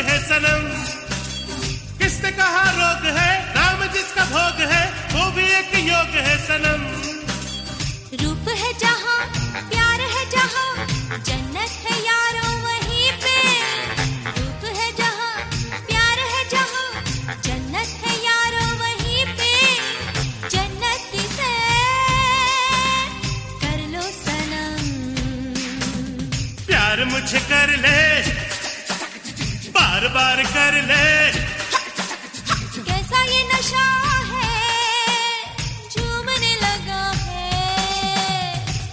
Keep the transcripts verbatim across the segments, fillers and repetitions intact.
है सनम। किसने कहा रोग है, नाम जिसका भोग है, वो भी एक योग है सनम। रूप है जहाँ, प्यार है जहाँ, जन्नत है यारों वहीं पे। रूप है जहाँ, प्यार है जहाँ, जन्नत है यारों वहीं पे। जन्नत की सैर कर लो सनम। प्यार मुझे कर ले, बार बार कर ले। कैसा ये नशा है, झूमने लगा है।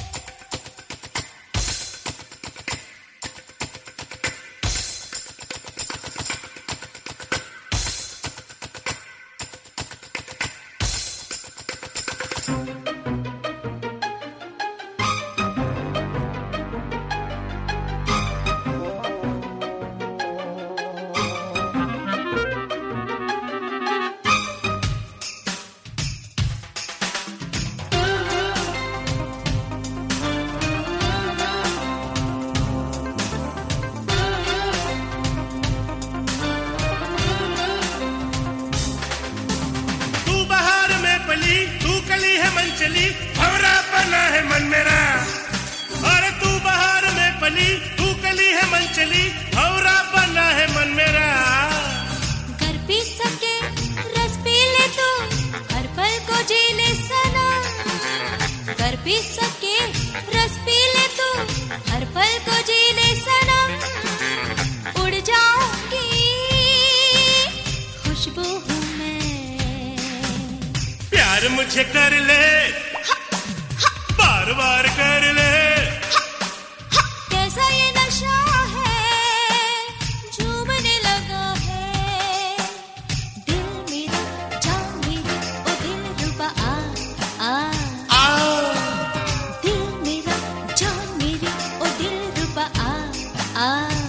तू कली है मन चली, भंवरा बना है मन मेरा। और तू बहार में पली, तू कली है मन चली, भंवरा बना है मन मेरा। घर पी सके रस पी ले तू, हर पल को जी ले सनम। घर पी सके रस पी ले तू, हर पल को जी ले सनम। उड़ जाऊंगी खुशबू हूँ मैं। प्यार मुझे कर ले, बार बार कर ले। कैसा ये नशा है, झूमने लगा है। दिल मेरा जान मेरी ओ दिल रुबा आ आ आ। दिल मेरा जान मेरी ओ दिल रुबा आ आ।